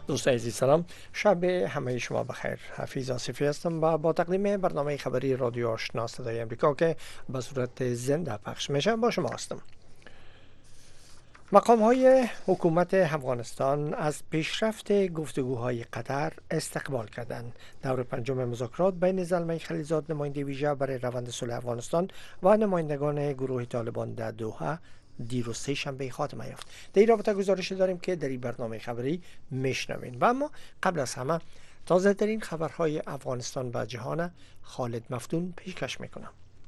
دوستان عزیز سلام، شب همه شما بخیر. حفیظ آصفی هستم و با تقدیم برنامه خبری رادیو آشنا صدای امریکا که به صورت زنده پخش میشه با شما هستم. مقام های حکومت افغانستان از پیشرفت گفتگوهای قطر استقبال کردند. دور پنجم مذاکرات بین زلمه خلیلزاد نماینده ویژه برای روند صلح افغانستان و نمایندگان گروه طالبان در دوحه دیروز سه شنبه خاتمه یافت. در این رابطه گزارش داریم که در این برنامه خبری میشنوین. و اما قبل از همه تازه ترین خبرهای افغانستان و جهان خالد مفتون پیشکش میکنم.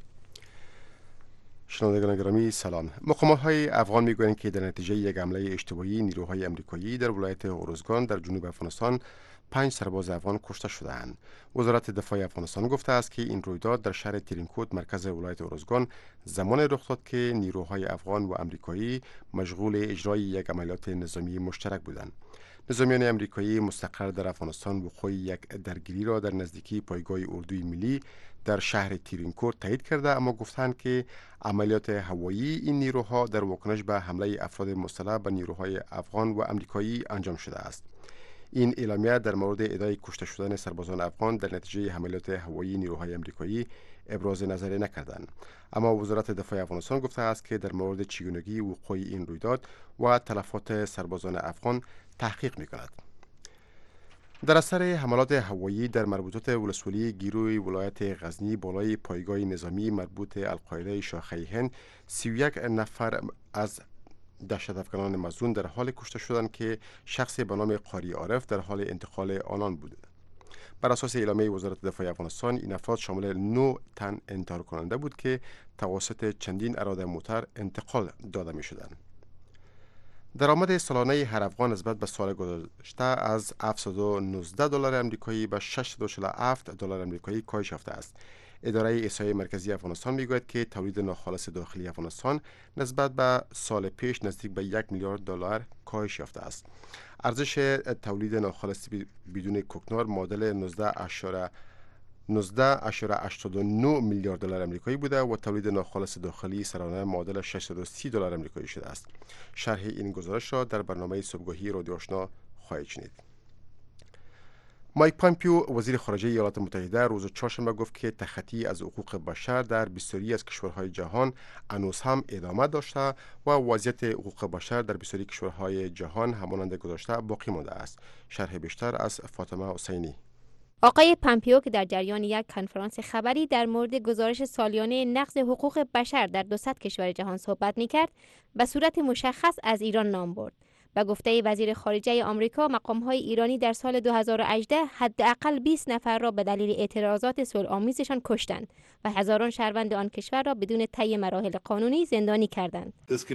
شنوندگان گرامی سلام. مقامات افغان میگویند که در نتیجه یک حمله اشتباهی نیروهای امریکایی در ولایت اروزگان در جنوب افغانستان 5 سرباز افغان کشته شدند. وزارت دفاع افغانستان گفته است که این رویداد در شهر ترینکوت مرکز ولایت اروزگان زمان رخ داد که نیروهای افغان و امریکایی مشغول اجرای یک عملیات نظامی مشترک بودند. نظامیان امریکایی مستقر در افغانستان وقوع یک درگیری را در نزدیکی پایگاه اردوی ملی در شهر ترینکوت تایید کرده، اما گفتند که عملیات هوایی این نیروها در واکنش به حمله افراد مسلح به نیروهای افغان و امریکایی انجام شده است. این اعلامیه در مورد ادعای کشته شدن سربازان افغان در نتیجه حملات هوایی نیروهای امریکایی ابراز نظر نکردند، اما وزارت دفاع افغانستان گفته است که در مورد چگونگی وقوع این رویداد و تلفات سربازان افغان تحقیق می‌کند. در اثر حملات هوایی در مربوطات ولسوالی گیروی ولایت غزنی بالای پایگاه نظامی مربوط القاعده شاخه هند 31 نفر از دهشت افغانان مظنون در حال کشته شدند که شخص به نام قاری عارف در حال انتقال آنان بود. بر اساس اعلامیه وزارت دفاع افغانستان این افراد شامل 9 تن انتحار کننده بود که توسط چندین اراده موتر انتقال داده می شدند. درآمد سالانه هر افغان نسبت به سال گذشته از $719 امریکایی به $647 امریکایی کاهش یافته است. اداره احصایه مرکزی افغانستان میگوید که تولید ناخالص داخلی افغانستان نسبت به سال پیش نزدیک به $1 میلیارد کاهش یافته است. ارزش تولید ناخالص بدون کوکنار معادل 19.89 میلیارد دلار امریکایی بوده و تولید ناخالص داخلی سالانه معادل $630 امریکایی شده است. شرح این گزارش را در برنامه صبحگاهی رادیو آشنا خواهید شنید. مایک پامپیو وزیر خارجه ایالات متحده روز چهارشنبه گفت که تخطی از حقوق بشر در بسیاری از کشورهای جهان هنوز هم ادامه داشته و وضعیت حقوق بشر در بسیاری کشورهای جهان همانند گذشته باقی مانده است. شرح بیشتر از فاطمه حسینی. آقای پامپیو که در جریان یک کنفرانس خبری در مورد گزارش سالیانه نقض حقوق بشر در 200 کشور جهان صحبت می‌کرد، به صورت مشخص از ایران نام برد. به گفته وزیر خارجه آمریکا، مقام‌های ایرانی در سال 2018 حداقل 20 نفر را به دلیل اعتراضات صلح‌آمیزشان کشتند و هزاران شهروند آن کشور را بدون طی مراحل قانونی زندانی کردند.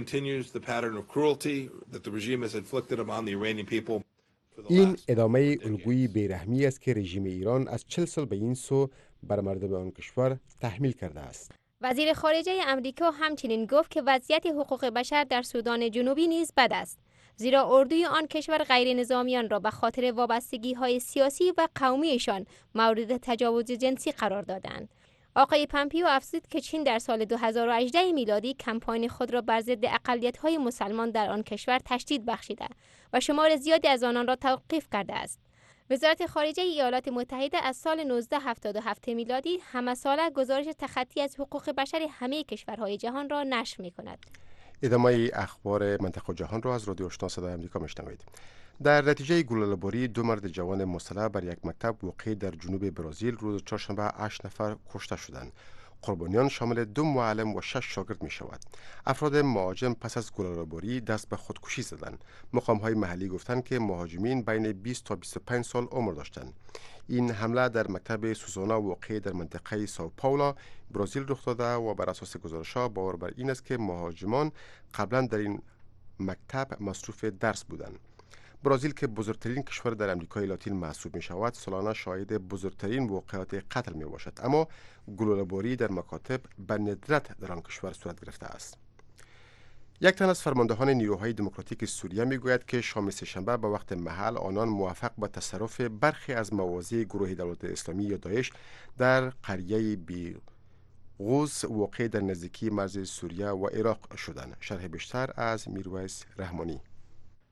این ادامه الگوی بیرحمی است که رژیم ایران از 40 سال به این سو بر مردم آن کشور تحمیل کرده است. وزیر خارجه امریکا همچنین گفت که وضعیت حقوق بشر در سودان جنوبی نیز بد است، زیرا اردوی آن کشور غیر نظامیان را به خاطر وابستگی‌های سیاسی و قومیشان مورد تجاوز جنسی قرار دادند. آقای پامپیو افزود که چین در سال 2018 میلادی کمپاین خود را بر ضد اقلیت‌های مسلمان در آن کشور تشدید بخشیده و شمار زیادی از آنان را توقیف کرده است. وزارت خارجه ایالات متحده از سال 1977 میلادی همه ساله گزارش تخطی از حقوق بشر همه کشورهای جهان را نشر می‌کند. ادامه اخبار منطقه جهان را از رادیو آشنا صدای آمریکا میشنوید. در نتیجه گلوله‌باری 2 مرد جوان مسلح بر یک مکتب واقع در جنوب برزیل روز چهارشنبه 8 نفر کشته شدند. قربانیان شامل 2 معلم و 6 شاگرد می شود. افراد مهاجم پس از گلوله‌باری دست به خودکشی زدند. مقام‌های محلی گفتند که مهاجمین بین 20 تا 25 سال عمر داشتند. این حمله در مکتب سوزانا واقع در منطقه ساو پائولو برزیل رخ داده و بر اساس گزارش‌ها باور بر این است که مهاجمان قبلا در این مکتب مصروف درس بودند. برزیل که بزرگترین کشور در امریکای لاتین محسوب می شود، سالانه شاهد بزرگترین واقعات قتل می باشد، اما گلوله‌باری در مکاتب به ندرت در آن کشور صورت گرفته است. یک تن از فرماندهان نیروهای دموکراتیک سوریه می گوید که شام سه‌شنبه به وقت محل آنان موفق به تصرف برخی از مواضع گروه دولت اسلامی یا داعش در قریه بیغوز واقع در نزدیکی مرز سوریه و عراق شدند. شرح بیشتر از میرویس رحمانی.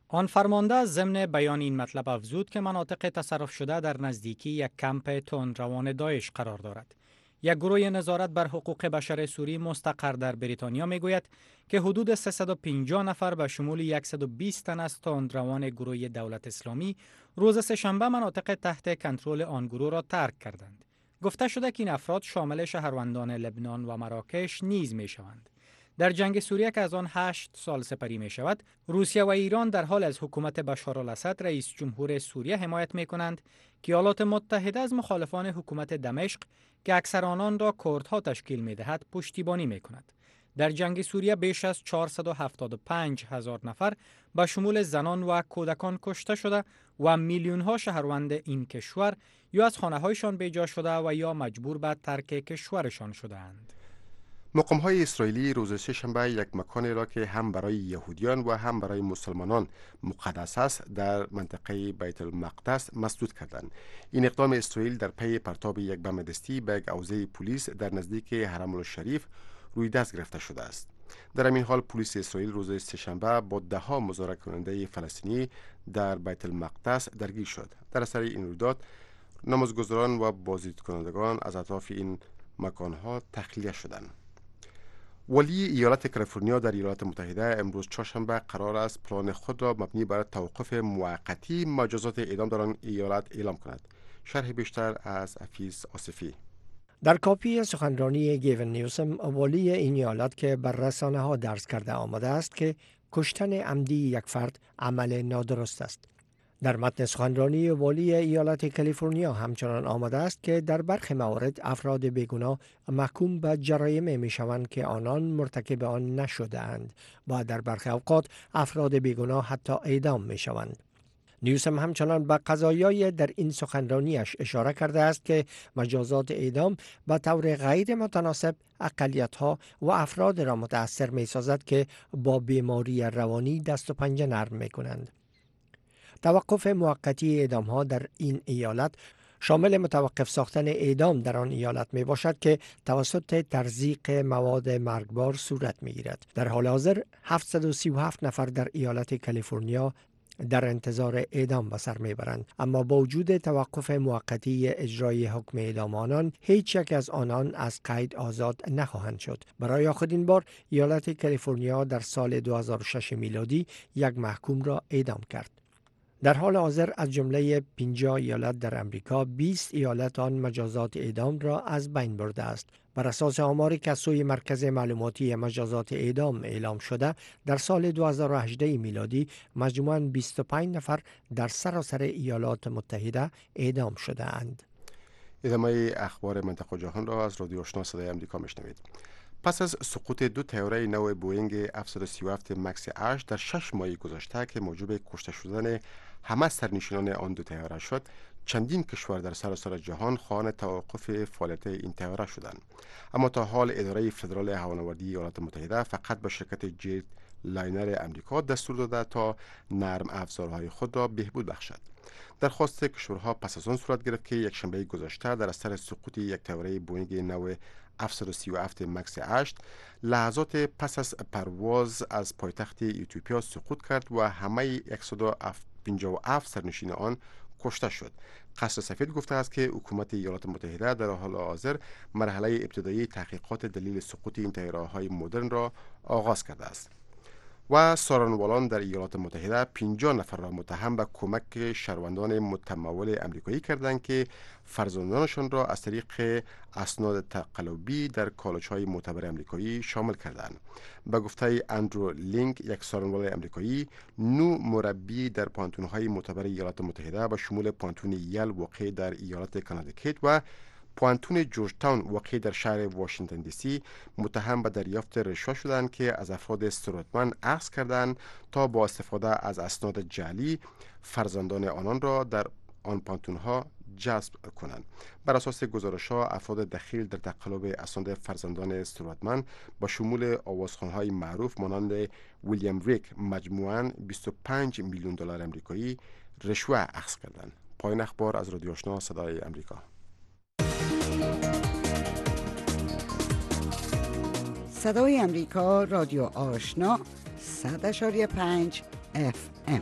آن فرمانده ضمن بیان این مطلب افزود که مناطق تصرف شده در نزدیکی یک کمپ تندروان داعش قرار دارد. یک گروه نظارت بر حقوق بشر سوری مستقر در بریتانیا میگوید که حدود 350 نفر به شمول 120 تن از تندروان گروه دولت اسلامی روز سه‌شنبه مناطق تحت کنترل آن گروه را ترک کردند. گفته شده که این افراد شامل شهروندان لبنان و مراکش نیز می شوند. در جنگ سوریه که از آن 8 سال سپری می شود، روسیه و ایران در حال از حکومت بشارالاسد رئیس جمهور سوریه حمایت می کنند که ایالات متحده از مخالفان حکومت دمشق که اکثر آنان را کردها تشکیل می دهد پشتیبانی می کند. در جنگ سوریه بیش از 475,000 نفر به شمول زنان و کودکان کشته شده و میلیون ها شهروند این کشور یا از خانه هایشان بیجا شده و یا مجبور به ترک کشورشان شده‌اند. مقام‌های اسرائیلی روز سه‌شنبه یک مکانی را که هم برای یهودیان و هم برای مسلمانان مقدس است در منطقه بیت المقدس مسدود کردند. این اقدام اسرائیل در پی پرتاب یک بم دستی به یک حوزه پلیس در نزدیک حرم الشریف روی دست گرفته شده است. در همین حال پلیس اسرائیل روز سه‌شنبه با ده‌ها مظاهره کننده فلسطینی در بیت المقدس درگیر شد. در اثر این رویداد نمازگزاران و بازدید کنندگان از اطراف این مکانها تخلیه شدند. ولی ایالت کالیفرنیا در ایالات متحده امروز چهارشنبه قرار است پلان خود را مبنی بر توقف موقتی مجازات اعدام در آن ایالت اعلام کند. شرح بیشتر از حفیظ آصفی. در کاپی سخنرانی گیون نیوسم، والی این ایالت که بر رسانه ها درس کرده آمده است که کشتن عمدی یک فرد عمل نادرست است. در متن سخنرانی والی ایالت کالیفرنیا همچنان آمده است که در برخی موارد افراد بیگناه محکوم به جرایم می شوند که آنان مرتکب آن نشده اند و در برخی اوقات افراد بیگناه حتی اعدام می شوند. نیوسم همچنان به قضایای در این سخنرانیش اشاره کرده است که مجازات اعدام به طور غیر متناسب اقلیت‌ها و افراد را متأثر می سازد که با بیماری روانی دست و پنجه نرم می کنند. توقف موقتی اعدام ها در این ایالت شامل متوقف ساختن اعدام در آن ایالت می باشد که توسط تزریق مواد مرگبار صورت می گیرد. در حال حاضر 737 نفر در ایالت کالیفرنیا در انتظار اعدام به سر می برند، اما با وجود توقف موقتی اجرای حکم اعدام آنان هیچ یک از آنان از قید آزاد نخواهند شد. برای آخرین بار ایالت کالیفرنیا در سال 2006 میلادی یک محکوم را اعدام کرد. در حال حاضر از جمله 50 ایالت در امریکا 20 ایالت آن مجازات اعدام را از بین برده است. بر اساس آماری که از سوی مرکز معلوماتی مجازات اعدام اعلام شده، در سال 2018 میلادی مجموعاً 25 نفر در سراسر ایالات متحده اعدام شده اند. ادامه اخبار منطقه جهان را از رادیو آشنا صدای آمریکا میشنوید. پس از سقوط دو طیاره نو بوئینگ 737 مکس 8 در 6 ماه گذشته که موجب کشته شدن همه سرنشینان آن دو طیاره شد، چندین کشور در سراسر جهان خواهان توقف فعالیت این طیاره شدند. اما تا حال اداره فدرال هوانوردی ایالات متحده فقط به شرکت جت لاینر امریکا دستور داده تا نرم افزارهای خود را بهبود بخشد. درخواست کشورها پس از آن صورت گرفت که یک شنبه گذشته در اثر سقوط یک طیاره بوئینگ نو 737 مکس 8 لحظات پس از پرواز از پایتخت اتیوپیا سقوط کرد و همه 157 سرنشین آن کشته شد. قصر سفید گفته است که حکومت ایالات متحده در حال حاضر مرحله ابتدایی تحقیقات دلیل سقوط این طیاره‌های مدرن را آغاز کرده است. و سارنوالان در ایالات متحده 50 نفر را متهم به کمک شهروندان متمول امریکایی کردند که فرزندانشان را از طریق اسناد تقلبی در کالج‌های معتبر امریکایی شامل کردند. به گفته اندرو لینک، یک سارنوال امریکایی، 9 مربی در پانتون‌های معتبر ایالات متحده به شمول پانتون یل واقع در ایالت کانادیکت و پوانتون جورج تاون واقع در شهر واشنگتن دی سی متهم به دریافت رشوه شدند که از افراد ثروتمند اخذ کردند تا با استفاده از اسناد جعلی فرزندان آنان را در آن پانتون‌ها جذب کنند. بر اساس گزارش‌ها افراد دخیل در تقلب اسناد فرزندان ثروتمند با شمول آوازخوان‌های معروف مانند ویلیام ریک مجموعاً 25 میلیون دلار آمریکایی رشوه اخذ کردند. پایان اخبار از رادیو آشنا صدای آمریکا. صدای امریکا رادیو آشنا 100.5 FM.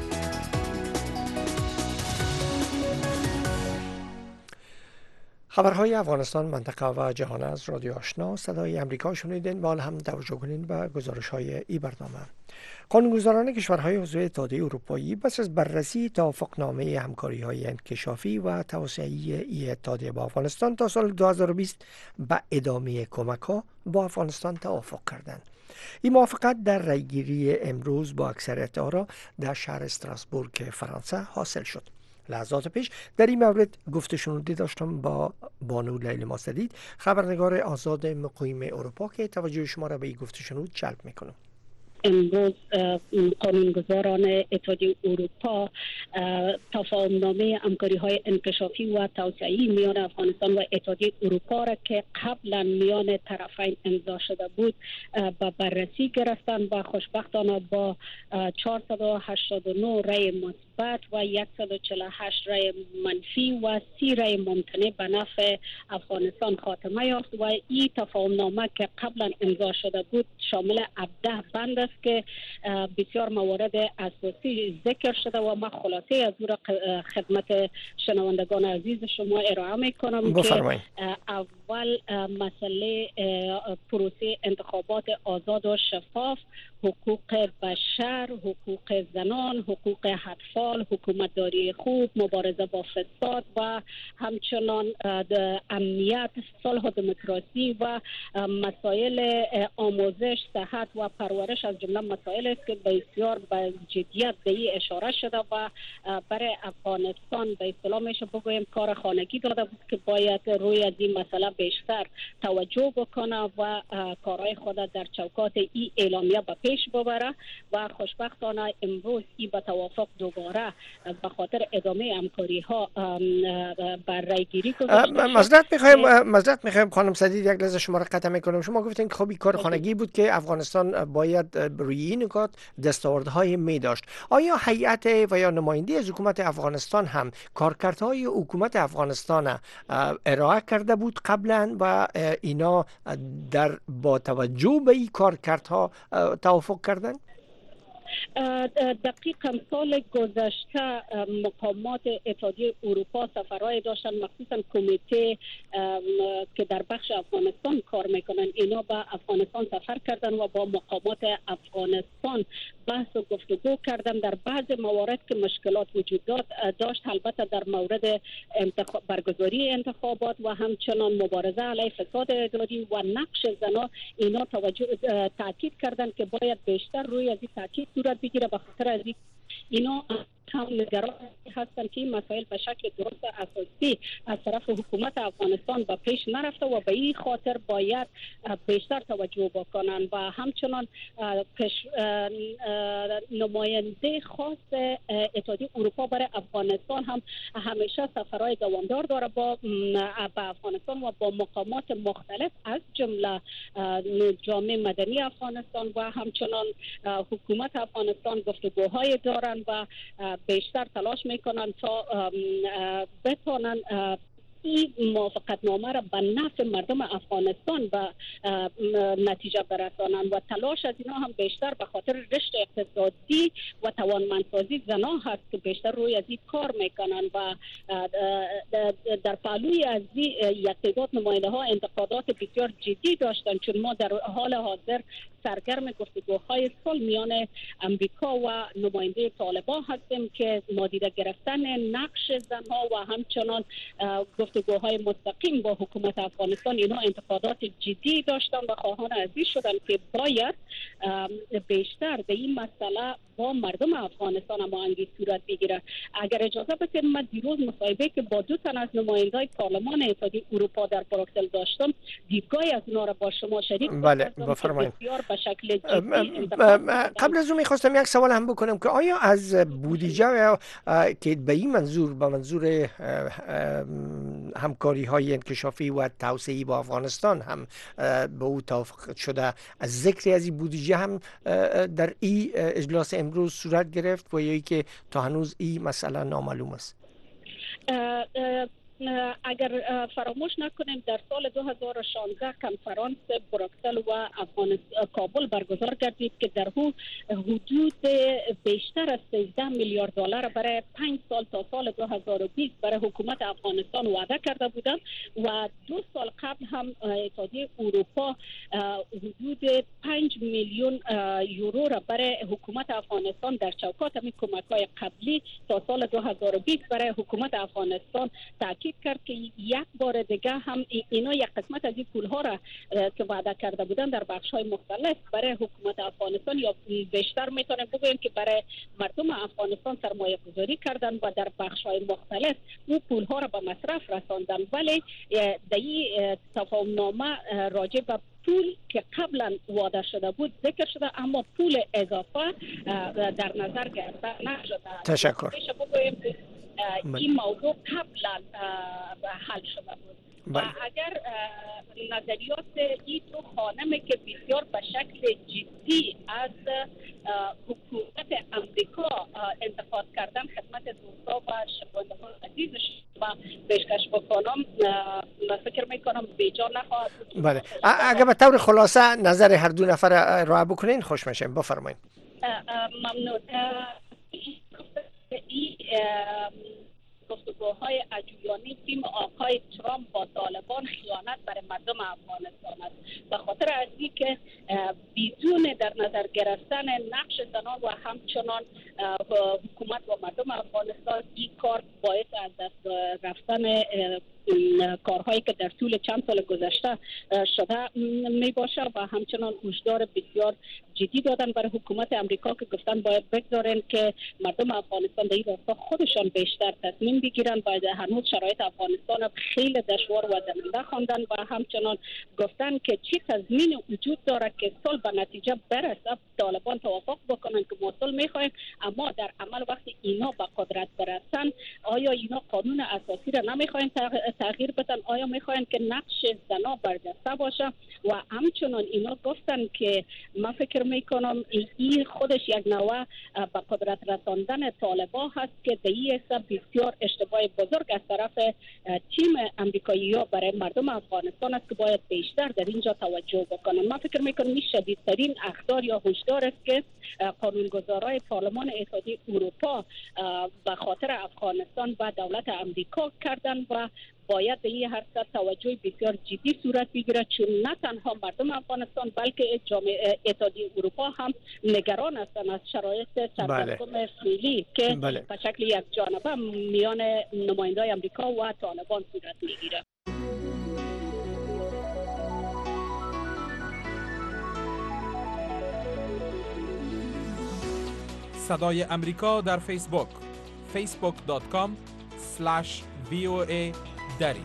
خبرهای افغانستان، منطقه و جهان از رادیو آشنا صدای امریکا شنیدین. با هم توجه کنین به گزارش‌های این برنامه. قانونگذاران کشورهای عضو اتحادیه اروپایی پس از بررسی توافقنامه همکاری‌های انکشافی و توسعه‌ای این اتحادیه با افغانستان تا سال 2020 به ادامه کمک‌ها با افغانستان توافق کردند. این موافقت در رایگیری امروز با اکثریت آرا در شهر استراسبورگ فرانسه حاصل شد. لحظات پیش در این مورد گفته شنودی داشتم با بانو لیلی ماسدید، خبرنگار آزاد مقیم اروپا، که توجه شما را به این گفته شنود جلب میکنم. امروز قانونگذاران اتحادیه اروپا تفاهمنامه همکاری‌های انکشافی و توسعه‌ای میان افغانستان و اتحادیه اروپا را که قبلا میان طرفین امضا شده بود به بررسی گرفتند و خوشبختانه با 489 رأی مثبت و 148 رأی منفی و 30 رأی ممتنع به نفع افغانستان خاتمه یافت و این تفاهمنامه که قبلا امضا شده بود شامل 17 بند است که بسیار موارد اساسی ذکر شده و من خلاصه از او را خدمت شنوندگان عزیز شما ارائه میکنم. که اول مسئله پروسه انتخابات آزاد و شفاف، حقوق بشر، حقوق زنان، حقوق اطفال، حکومتداری خوب، مبارزه با فساد و همچنان امنیت، صلح و دموکراسی و مسائل آموزش، صحت و پرورش از جمله مسائل است که بسیار به جدیت به این اشاره شده و برای افغانستان به اصطلاح میشه بگویم کار خانگی داده بود که باید روی از این مسئله بیشتر توجه بکنه و کارهای خود در چوکات این اعلامیه به پیش ببره و خوشبختانه امروز این به توافق دوباره به خاطر ادامه همکاری ها بر رایگیری گذاشته شد. معذرت میخوایم خانم سدید، یک لحظه شما را قطع میکنم. شما گفتین که خب این کار خانگی بود که افغانستان باید روی این نکات دستاوردهای می داشت. آیا هیئت و یا نماینده از حکومت افغانستان هم کارکردهای حکومت افغانستان ارائه کرده بود قبلا و اینا در با توجه به این کارکردها توافق کردن؟ دقیقاً سال گذشته مقامات اتحادیه اروپا سفرهای داشتن، مخصوصاً کمیته که در بخش افغانستان کار میکنن، اینا به افغانستان سفر کردن و با مقامات افغانستان بحث و گفتگو کردن در بعض موارد که مشکلات وجود داشت، البته در مورد برگزاری انتخابات و همچنان مبارزه علیه فساد اداری و نقش زنان، اینا تاکید کردن که باید بیشتر روی از این تاکید صورت بگیره. به خاطر از اینا هم نگران هستند که این مسائل به شکل درست اساسی از طرف حکومت افغانستان به پیش نرفته و به این خاطر باید بیشتر توجه بکنن و همچنان نماینده خاص اتحادیه اروپا برای افغانستان هم همیشه سفرهای دوامدار داره با افغانستان و با مقامات مختلف از جمله جامعه مدنی افغانستان و همچنان حکومت افغانستان گفتگوهای دارن و بیشتر تلاش میکنن تا بتونن این موافقت نامه را به نفع مردم افغانستان به نتیجه برسانند و تلاش از اینا هم بیشتر به خاطر رشد اقتصادی و توانمندسازی زنان هست که بیشتر روی از این کار میکنن و در پهلوی از یک تعداد نماینده ها انتقادات بسیار جدی داشتن، چون ما در حال حاضر سرگرم گفتگوهای صلح میان امریکا و نماینده طالبان هستیم که نادیده گرفتن نقش زنها و همچنان گفتگوهای مستقیم با حکومت افغانستان، اینا انتقادات جدی داشتن و خواهان عزیز شدن که باید بیشتر به این مسئله با مردم افغانستان هماهنگی صورت بگیره. اگر اجازه بدید، من دیروز مصاحبه که با دو تن از نمایندگان پارلمان اتحادیه اروپا در بروکسل داشتم، دیدگاهی از اونا را با شما شریک کردم. بله، بفرمایید. شکل قبل از اون میخواستم یک سوال هم بکنم که آیا از بودجه که به این منظور، به منظور همکاری های انکشافی و توسعه‌ای با افغانستان هم به او توافق شده، از ذکری از این بودجه هم در این اجلاس امروز صورت گرفت و یا که تا هنوز این مسئله نامعلوم است؟ اگر فراموش نکنیم در سال 2016 کنفرانس بروکسل و کابل برگزار گردید که در او حدود بیشتر از 13 میلیارد دلار برای 5 سال تا سال 2020 برای حکومت افغانستان وعده کرده بودند و 2 سال قبل هم اتحادیه اروپا حدود 5 میلیون یورو را برای حکومت افغانستان در چوکات همین کمک‌های قبلی تا سال 2020 برای حکومت افغانستان تاکید کرد که یک بار دیگه هم اینا یک قسمت از این پول‌ها را که وعده کرده بودند در بخش‌های مختلف برای حکومت افغانستان یا بیشتر میتونیم بگوییم که برای مردم افغانستان سرمایه گذاری کردن و در بخش‌های مختلف اون پول‌ها را به مصرف رساندن. ولی در این تفاهم‌نامه راجع به پول که قبلا وعده شده بود ذکر شده اما پول اضافه در نظر گرفته نشده. تشکر. این موضوع قبلا حل شده بود. و اگر نظریات این دو خانم که بسیار به شکل جدی از حکومت امریکا انتقاد کردن خدمت دوستا و شنوندگان عزیزش و پیشکش بکنم، فکر میکنم بیجا نخواهد بود. بله، اگر به طور خلاصه نظر هر دو نفر را بکنین خوش میشم. بفرمایید. ممنون. گفتگوهای عجویانه تیم آقای ترامپ با طالبان خیانت برای مردم افغانستان است، به خاطر از اینکه بدون در نظر گرفتن نقش زنان و همچنان حکومت و مردم افغانستان این کار باعث از دست رفتن کارهایی که در طول چند سال گذشته شده می باشه و همچنان هشدار بسیار جدی دادن برای حکومت امریکا که گفتن باید بگذارن که مردم افغانستان در این راستا خودشان بیشتر تصمیم بگیرن و هنوز شرایط افغانستان خیلی دشوار و زننده خواندن و همچنان گفتن که چه تضمین وجود داره که صلح به نتیجه برسه. طالبان توافق بکنن که ما صلح میخوایم اما در عمل وقتی اینا به قدرت برسن آیا اینا قانون اساسی را نمیخواین تغییر بدن؟ آیا میخواین که نقش زنا برجسته باشه؟ و همچنان اینا گفتن که من فکر میکنم این خودش یک نوع به قدرت رساندن طالبان هست که در این حساب بسیار اشتباه بزرگ از طرف تیم امریکایی ها برای مردم افغانستان است که باید بیشتر در اینجا توجه بکنن. من فکر میکنم این شدیدترین اخطار یا هشدار است که قانونگذارای پارلمان اتحادیه اروپا به خاطر افغانستان و دولت امریکا کردن و باید به این حرکت توجه بسیار جدی صورت بگیره، چون نه تنها مردم افغانستان بلکه جامعه اتحادیه اروپا هم نگران هستند از شرایط سرگردان فعلی که به شکل یک جانبه میان نمایندگان امریکا و طالبان صورت میگیره. صدای امریکا در فیسبوک facebook.com/VOA دری.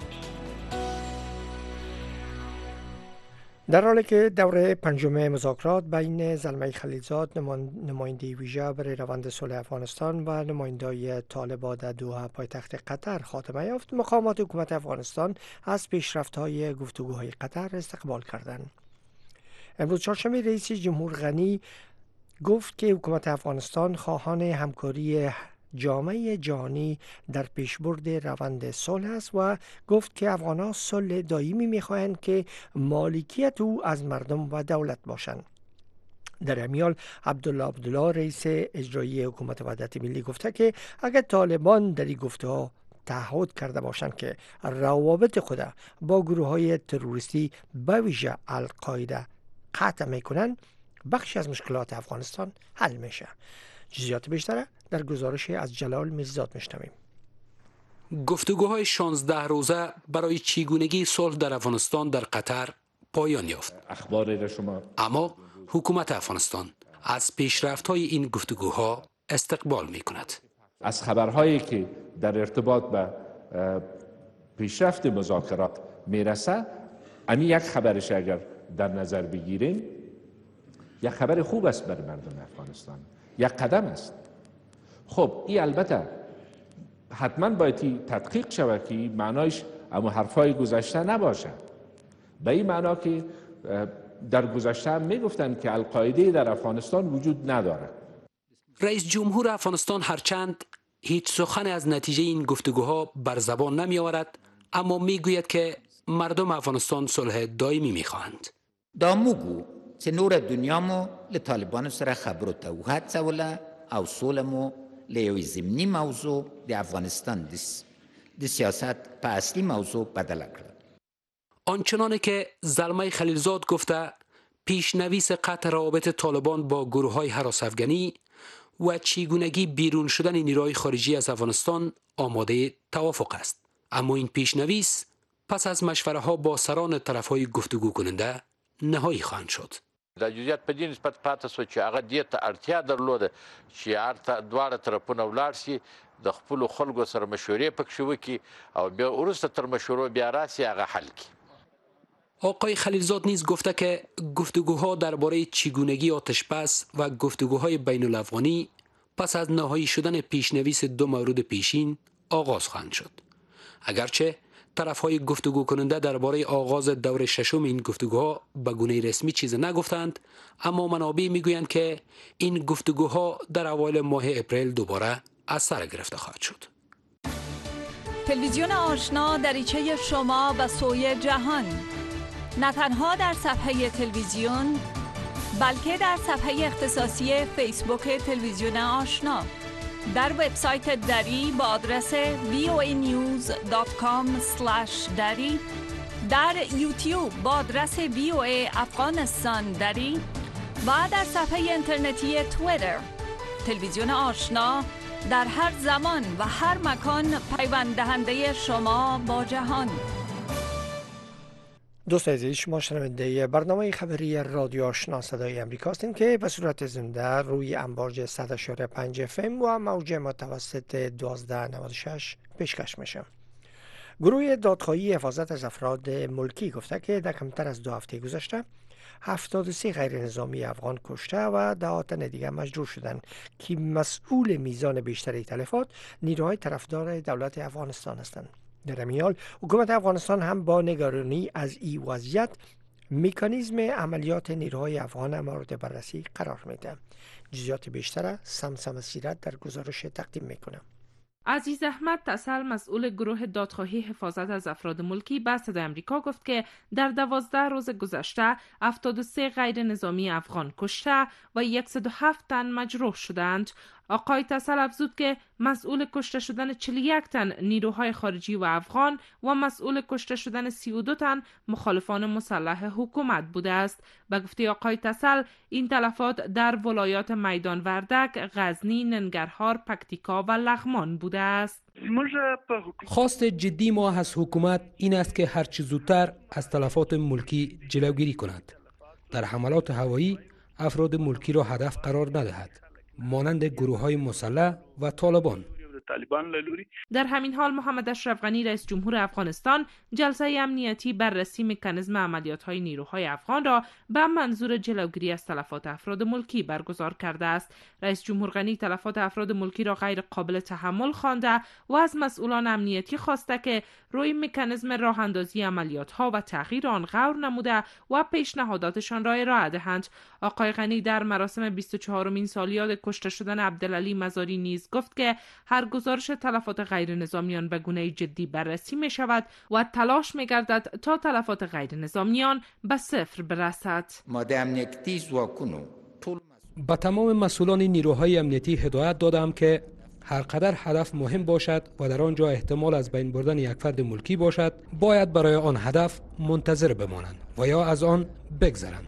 در حالی که دوره پنجم مذاکرات بین زلمه خلیلزاد نماینده ویژه برای روند صلح افغانستان و نمایندگان طالبان در دوحه پایتخت قطر خاتمه یافت، مقامات حکومت افغانستان از پیشرفت‌های گفتگوهای قطر استقبال کردند. امروز چهارشنبه رئیس جمهور غنی گفت که حکومت افغانستان خواهان همکاری جامعه جهانی در پیشبرد روند صلح است و گفت که افغانان صلح دائمی می‌خواهند که مالکیت او از مردم و دولت باشند. در همین حال عبدالله رئیس اجرایی حکومت وحدت ملی گفته که اگر طالبان در این گفته‌ها تعهد کرده باشند که روابط خود با گروه‌های تروریستی به ویژه القاعده قطع می‌کنند، بخشی از مشکلات افغانستان حل میشه. جزئیات بیشتر در گزارش از جلال میرزاد میشنویم. گفتگوهای 16 روزه برای چگونگی صلح در افغانستان در قطر پایان یافت. اما حکومت افغانستان از پیشرفت‌های این گفتگوها استقبال می‌کند. از خبرهایی که در ارتباط به پیشرفت مذاکرات میرسه، امی یک خبرش اگر در نظر بگیریم یک خبر خوب است برای مردم افغانستان، یک قدم است. خب این البته حتما باید تدقیق شود که معنایش اما حرفای گذشته نباشه. به این معنا که در گذشته هم میگفتن که القاعده در افغانستان وجود نداره. رئیس جمهور افغانستان هرچند هیچ سخن از نتیجه این گفتگوها بر زبان نمی آورد، اما می گوید که مردم افغانستان صلح دائمی می خواهند. داموگو چې نور دنیا مو له طالبانو سره خبرو ته وهڅوله او سوله مو له یوې ضمني موضوع د افغانستان د سیاست په اصلي موضوع بدله کړه. آنچنانه که زلمه خلیلزاد گفته، پیشنویس قطع روابط طالبان با گروه‌های هراس افغانی و چگونگی بیرون شدن نیروهای خارجی از افغانستان آماده توافق است. اما این پیشنویس پس از مشوره‌ها با سران طرف‌های گفتگو کننده نهایی خواهند شد. د جزئیات په دې نسبت پاتې شو چې هغه دې ته اړتیا درلوده چې دواړه طرفونه ولاړ شي، د خپلو خلکو سره مشورې پکې وکړي او بیا وروسته تر مشورو بیا راسي هغه حل کړي. آقای خلیلزاد نیز گفته که گفتگوها درباره چگونگی آتشبس و گفتگوهای بین الافغانی پس از نهایی شدن پیشنویس دو مورد پیشین آغاز خواهند شد. اگرچه طرفهای گفتگو کننده درباره آغاز دور ششم این گفتگوها به گونه رسمی چیز نگفتند، اما منابع میگویند که این گفتگوها در اوایل ماه اپریل دوباره از سر گرفته خواهد شد. تلویزیون آشنا دریچه شما و سوی جهان، نه تنها در صفحه تلویزیون بلکه در صفحه اختصاصی فیسبوک تلویزیون آشنا، در وبسایت دری با آدرس voanews.com/dari، در یوتیوب با آدرس VOA افغانستان دری و در صفحه اینترنتی توییتر. تلویزیون آشنا در هر زمان و هر مکان پیوند دهنده شما با جهان. دوست عزیز، شما شنونده برنامه خبری رادیو آشنا صدای امریکا هستید که به صورت زنده روی امواج 100.5 FM و موج متوسط 1296 پیشکش میشه. گروه دادخواهی حفاظت از افراد ملکی گفته که در کمتر از 2 هفته گذشته 73 غیر نظامی افغان کشته و ده‌ها تن دیگر مجروح شدند که مسئول میزان بیشتری تلفات نیروهای طرفدار دولت افغانستان هستند. در این حال حکومت افغانستان هم با نگرانی از این وضعیت مکانیزم عملیات نیروهای افغان مورد بررسی قرار میده. جزئیات بیشتر سمسم سیرت در گزارش تقدیم میکنه. عزیز احمد تسل، مسئول گروه دادخواهی حفاظت از افراد ملکی به صدای آمریکا گفت که در 12 روز گذشته 73 غیر نظامی افغان کشته و 107 تن مجروح شدند. آقای تسل افزود که مسئول کشته شدن 41 تن نیروهای خارجی و افغان و مسئول کشته شدن 32 تن مخالفان مسلح حکومت بوده است. به گفته آقای تسل، این تلفات در ولایات میدان وردک، غزنی، ننگرهار، پکتیکا و لغمان بوده است. خواست جدی ما از حکومت این است که هرچه زودتر از تلفات ملکی جلوگیری کند. در حملات هوایی افراد ملکی را هدف قرار ندهد، مانند گروه‌های مسلح و طالبان. در همین حال محمد اشرف غنی رئیس جمهور افغانستان جلسه امنیتی بررسی مکانیزم عملیات‌های نیروهای افغان را به منظور جلوگیری از تلفات افراد ملکی برگزار کرده است. رئیس جمهور غنی تلفات افراد ملکی را غیر قابل تحمل خوانده و از مسئولان امنیتی خواسته که روی مکانیزم راه‌اندازی عملیات‌ها و تغییر آن غور نموده و پیشنهاداتشان را ارائه دهند. آقای غنی در مراسم 24مین سالیاد کشته شدن عبدالعلی مزاری نیز گفت که هر گزارش تلفات غیر نظامیان به گونه جدی بررسی می شود و تلاش می گردد تا تلفات غیر نظامیان به صفر برسد. با تمام مسئولان نیروهای امنیتی هدایت دادم که هر قدر هدف مهم باشد و در آنجا احتمال از بین بردن یک فرد ملکی باشد، باید برای آن هدف منتظر بمانند و یا از آن بگذرند.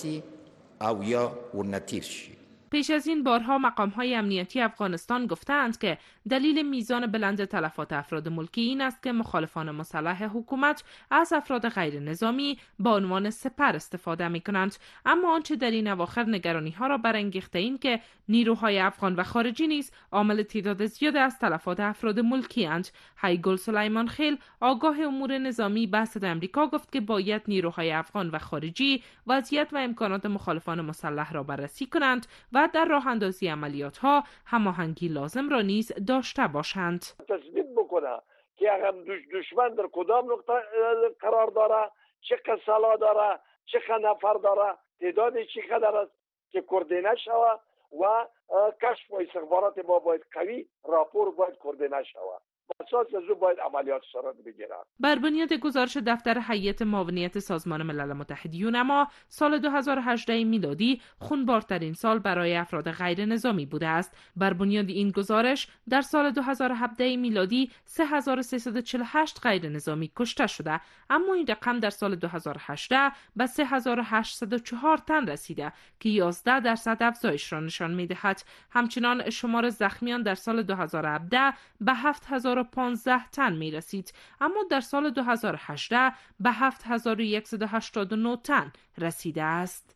پیش از این بارها مقام‌های امنیتی افغانستان گفتند که دلیل میزان بلند تلفات افراد ملکی این است که مخالفان مسلح حکومت از افراد غیر نظامی با عنوان سپر استفاده می‌کنند. اما آنچه در این اواخر نگرانی‌ها را برانگیخته این که نیروهای افغان و خارجی نیز عامل تعداد زیاد از تلفات افراد ملکی اند. هیگل سلیمان خیل آگاه امور نظامی به صدای آمریکا گفت که باید نیروهای افغان و خارجی وضعیت و امکانات مخالفان مسلح را بررسی کنند و در راه اندازی عملیات ها هماهنگی لازم را نیز داشته باشند. تثبیت بکنه که اگر دشمن در کدام نقطه قرار داره، چقدر سلاح داره، چقدر نفر داره، تعداد چقدر است که کوردینه شوه و کشف و استخبارات ما باید قوی، راپور باید کوردینه شود. اساس از او باید عملیات صورت بگیرد. بر بنیاد گزارش دفتر هیئت معاونیت سازمان ملل متحد یونما، سال 2018 میلادی خونبارترین سال برای افراد غیر نظامی بوده است. بر بنیاد این گزارش در سال 2017 میلادی 3348 غیر نظامی کشته شده، اما این رقم در سال 2018 به 3804 تن رسیده که 11% افزایش را نشان می‌دهد. همچنان شمار زخمیان در سال 2017 به 7015 تن می رسید، اما در سال 2018 به 7189 تن رسیده است.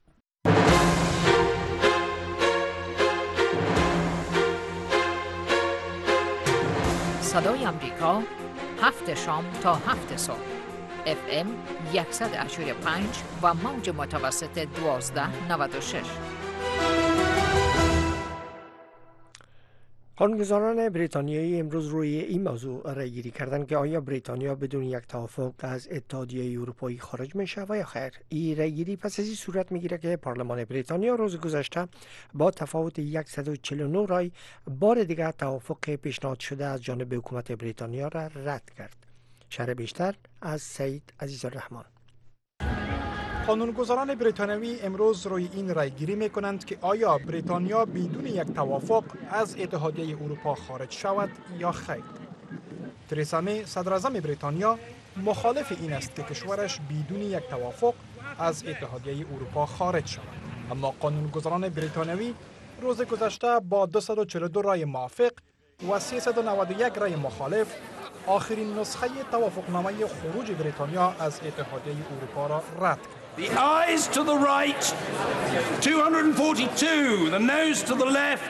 صدای آمریکا، 7 شام تا 7 صبح، FM 100.5 و موج متوسط 1296. قانونگذاران بریتانیایی امروز روی این موضوع رأی‌گیری کردند که آیا بریتانیا بدون یک توافق از اتحادیه اروپایی خارج می شود یا خیر. این رأی‌گیری پس از این صورت میگیره که پارلمان بریتانیا روز گذشته با تفاوت 149 رای بار دیگر توافق پیشنهاد شده از جانب حکومت بریتانیا را رد کرد. شرح بیشتر از سعید عزیزالرحمن. قانونگذاران بریتانیایی امروز روی این رأی‌گیری می‌کنند که آیا بریتانیا بدون یک توافق از اتحادیه اروپا خارج شود یا خیر. تریسا می، صدر اعظم بریتانیا، مخالف این است که کشورش بدون یک توافق از اتحادیه اروپا خارج شود. اما قانونگذاران بریتانیایی روز گذشته با 242 رای موافق و 391 رای مخالف آخرین نسخه توافقنامه خروج بریتانیا از اتحادیه اروپا را رد کرد. The ayes to the right, 242. The noes to the left,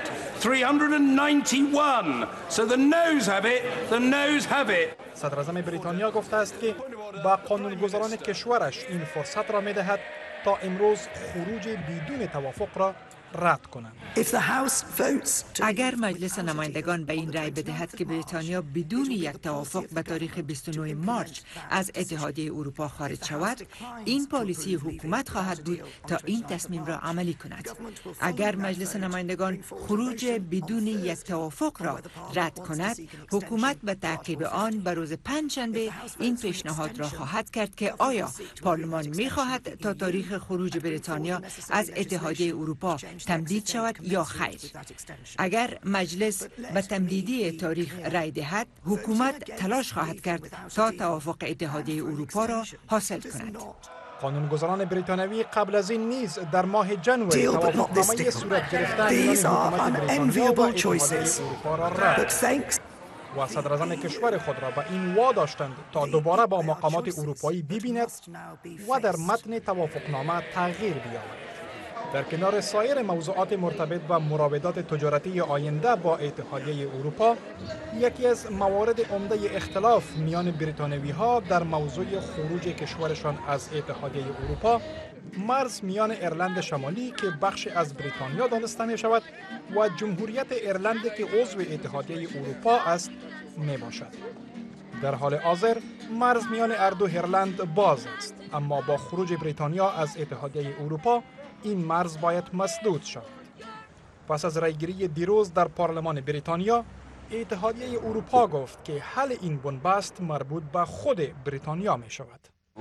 391. So the noes have it, the noes have it. صدر اعظم بریتانیا گفته است که با قانونگذاران کشورش این فرصت را می‌دهد تا امروز خروج بدون توافق را رد کنند. اگر مجلس نمایندگان به این رأی بدهد که بریتانیا بدون یک توافق به تاریخ 29 مارچ از اتحادیه اروپا خارج شود، این پالیسی حکومت خواهد بود تا این تصمیم را عملی کند. اگر مجلس نمایندگان خروج بدون یک توافق را رد کند، حکومت به تعقیب آن به روز پنجشنبه این پیشنهاد را خواهد کرد که آیا پارلمان می‌خواهد تا تاریخ خروج بریتانیا از اتحادیه اروپا تمدید شود یا خیر. اگر مجلس به تمدیدی تاریخ رای دهد، حکومت تلاش خواهد کرد تا توافق اتحادیه اروپا را حاصل کند. قانونگذاران بریتانیایی قبل از این نیز در ماه ژانویه توافقنامه صورت گرفتن میان حکومت بریتانیا و اتحادیه اروپا را رد و صدر اعظم کشور خود را به این واداشتند تا دوباره با مقامات اروپایی ببیند و در متن توافقنامه تغییر بیاورد. در کنار سایر موضوعات مرتبط با مراودات تجارتی آینده با اتحادیه اروپا، یکی از موارد عمده اختلاف میان بریتانیایی‌ها در موضوع خروج کشورشان از اتحادیه اروپا، مرز میان ایرلند شمالی که بخش از بریتانیا دانسته می شود و جمهوریت ایرلند که عضو اتحادیه اروپا است می باشد. در حال حاضر مرز میان اردو ایرلند باز است، اما با خروج بریتانیا از اتحادیه اروپا این مرز باید مسدود شود. پس از رأیگیری دیروز در پارلمان بریتانیا، اتحادیه اروپا گفت که حل این بنبست مربوط به خود بریتانیا می شود.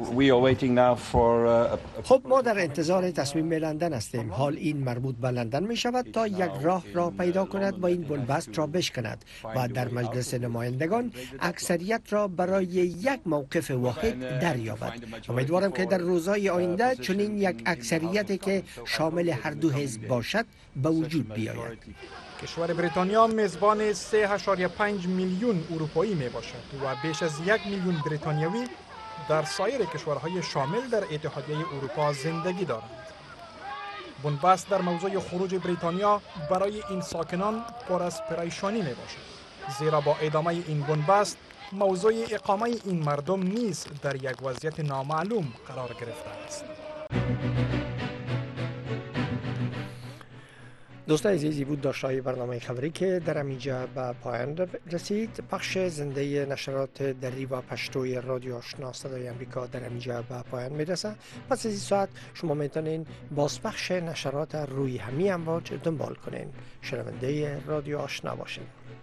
خب ما در انتظار تصمیم لندن هستیم. حال این مربوط به لندن می شود تا یک راه را پیدا کند با این بنبست را بشکند و در مجلس نمایندگان اکثریت را برای یک موقف واحد دریابد. امیدوارم که در روزهای آینده چنین یک اکثریتی که شامل هر دو حزب باشد به وجود بیاید. کشور بریتانیا میزبان 3.5 میلیون اروپایی می باشد و بیش از 1 میلیون بریتانیایی در سایر کشورهای شامل در اتحادیه اروپا زندگی دارند. بنبست در موضوع خروج بریتانیا برای این ساکنان پر از پریشانی می باشد، زیرا با ادامه این بنبست موضوع اقامه این مردم نیز در یک وضعیت نامعلوم قرار گرفته است. دوستان عزیزی بود داشتهای برنامه خبری که در اینجا به پایان رسید. بخش زنده نشرات دری و پشتوی رادیو آشنا صدای امریکا در اینجا به پایان میرسه. پس از این ساعت شما میتونین بازپخش نشرات روی همین امواج دنبال کنین. شنونده رادیو آشنا باشین.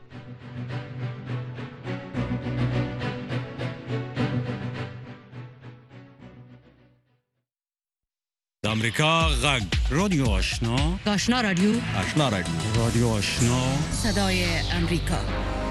امریکا غږ رادیو آشنا رادیو رادیو آشنا صدای امریکا.